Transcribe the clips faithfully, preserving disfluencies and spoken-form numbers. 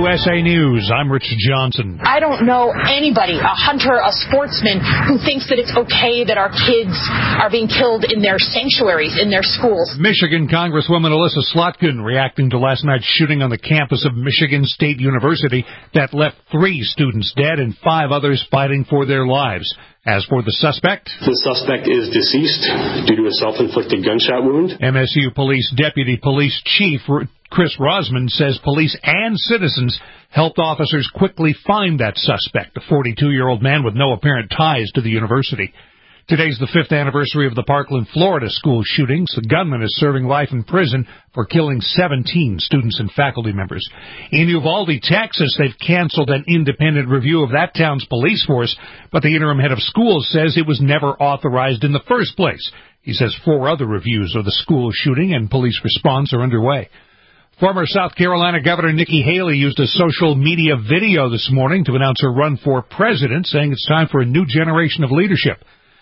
S A News, I'm Rich Johnson. I don't know anybody, a hunter, a sportsman, who thinks that it's okay that our kids are being killed in their sanctuaries, in their schools. Michigan Congresswoman Alyssa Slotkin reacting to last night's shooting on the campus of Michigan State University that left three students dead and five others fighting for their lives. As for the suspect, the suspect is deceased due to a self-inflicted gunshot wound. M S U Police Deputy Police Chief Chris Rosman says police and citizens helped officers quickly find that suspect, a forty-two-year-old man with no apparent ties to the university. Today's the fifth anniversary of the Parkland, Florida school shootings. The gunman is serving life in prison for killing seventeen students and faculty members. In Uvalde, Texas, they've canceled an independent review of that town's police force, but the interim head of schools says it was never authorized in the first place. He says four other reviews of the school shooting and police response are underway. Former South Carolina Governor Nikki Haley used a social media video this morning to announce her run for president, saying it's time for a new generation of leadership.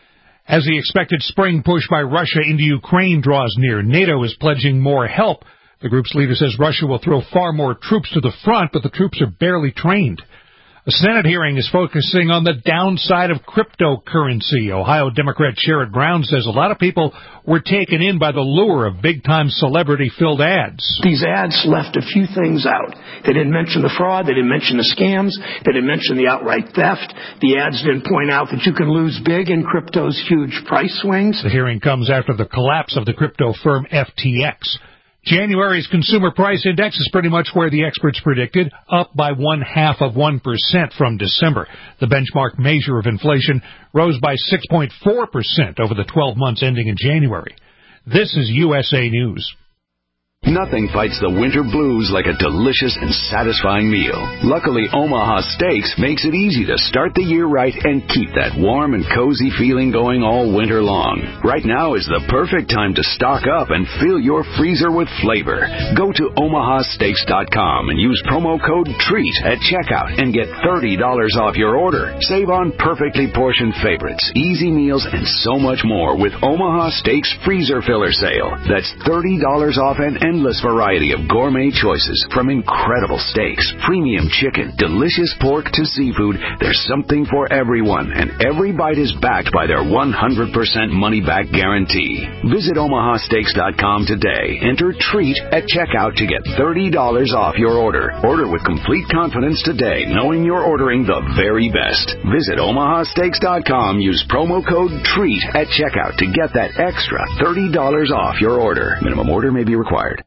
As the expected spring push by Russia into Ukraine draws near, NATO is pledging more help. The group's leader says Russia will throw far more troops to the front, but the troops are barely trained. A Senate hearing is focusing on the downside of cryptocurrency. Ohio Democrat Sherrod Brown says a lot of people were taken in by the lure of big-time celebrity-filled ads. These ads left a few things out. They didn't mention the fraud. They didn't mention the scams. They didn't mention the outright theft. The ads didn't point out that you can lose big in crypto's huge price swings. The hearing comes after the collapse of the crypto firm F T X. January's consumer price index is pretty much where the experts predicted, up by one half of one percent from December. The benchmark measure of inflation rose by six point four percent over the twelve months ending in January. This is U S A News. Nothing fights the winter blues like a delicious and satisfying meal. Luckily, Omaha Steaks makes it easy to start the year right and keep that warm and cozy feeling going all winter long. Right now is the perfect time to stock up and fill your freezer with flavor. Go to omaha steaks dot com and use promo code TREAT at checkout and get thirty dollars off your order. Save on perfectly portioned favorites, easy meals, and so much more with Omaha Steaks Freezer Filler Sale. That's thirty dollars off an endless variety of gourmet choices, from incredible steaks, premium chicken, delicious pork to seafood. There's something for everyone, and every bite is backed by their one hundred percent money-back guarantee. Visit omaha steaks dot com today. Enter TREAT at checkout to get thirty dollars off your order. Order with complete confidence today, knowing you're ordering the very best. Visit omaha steaks dot com. Use promo code TREAT at checkout to get that extra thirty dollars off your order. Minimum order may be required.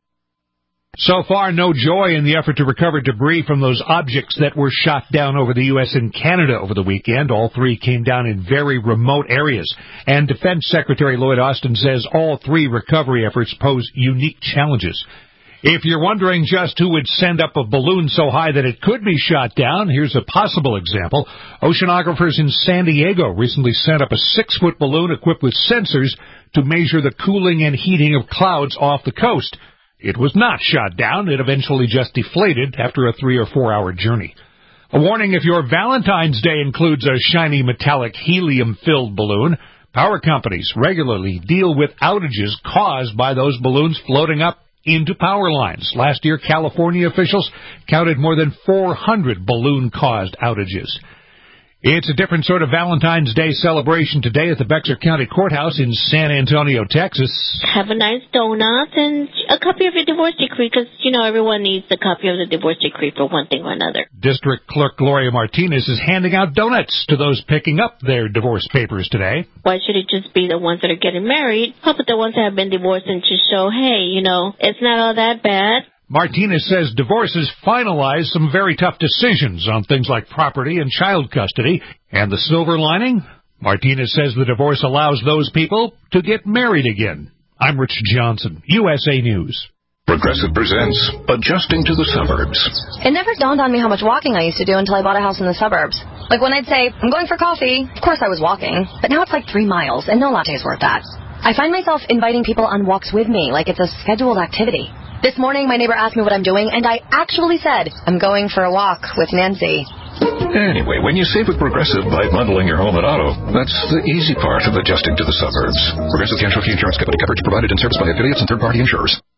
So far, no joy in the effort to recover debris from those objects that were shot down over the U S and Canada over the weekend. All three came down in very remote areas. And Defense Secretary Lloyd Austin says all three recovery efforts pose unique challenges. If you're wondering just who would send up a balloon so high that it could be shot down, here's a possible example. Oceanographers in San Diego recently sent up a six-foot balloon equipped with sensors to measure the cooling and heating of clouds off the coast. It was not shot down. It eventually just deflated after a three or four hour journey. A warning if your Valentine's Day includes a shiny metallic helium-filled balloon. Power companies regularly deal with outages caused by those balloons floating up into power lines. Last year, California officials counted more than four hundred balloon-caused outages. It's a different sort of Valentine's Day celebration today at the Bexar County Courthouse in San Antonio, Texas. Have a nice donut and a copy of your divorce decree, because, you know, everyone needs a copy of the divorce decree for one thing or another. District Clerk Gloria Martinez is handing out donuts to those picking up their divorce papers today. Why should it just be the ones that are getting married? How about the ones that have been divorced and to show, hey, you know, it's not all that bad? Martinez says divorces finalize some very tough decisions on things like property and child custody. And the silver lining? Martinez says the divorce allows those people to get married again. I'm Rich Johnson, U S A News. Progressive presents Adjusting to the Suburbs. It never dawned on me how much walking I used to do until I bought a house in the suburbs. Like when I'd say, I'm going for coffee, of course I was walking. But now it's like three miles, and no latte is worth that. I find myself inviting people on walks with me like it's a scheduled activity. This morning, my neighbor asked me what I'm doing, and I actually said, I'm going for a walk with Nancy. Anyway, when you save with Progressive by bundling your home and auto, that's the easy part of adjusting to the suburbs. Progressive Casualty Insurance Company. Coverage provided and serviced by affiliates and third-party insurers.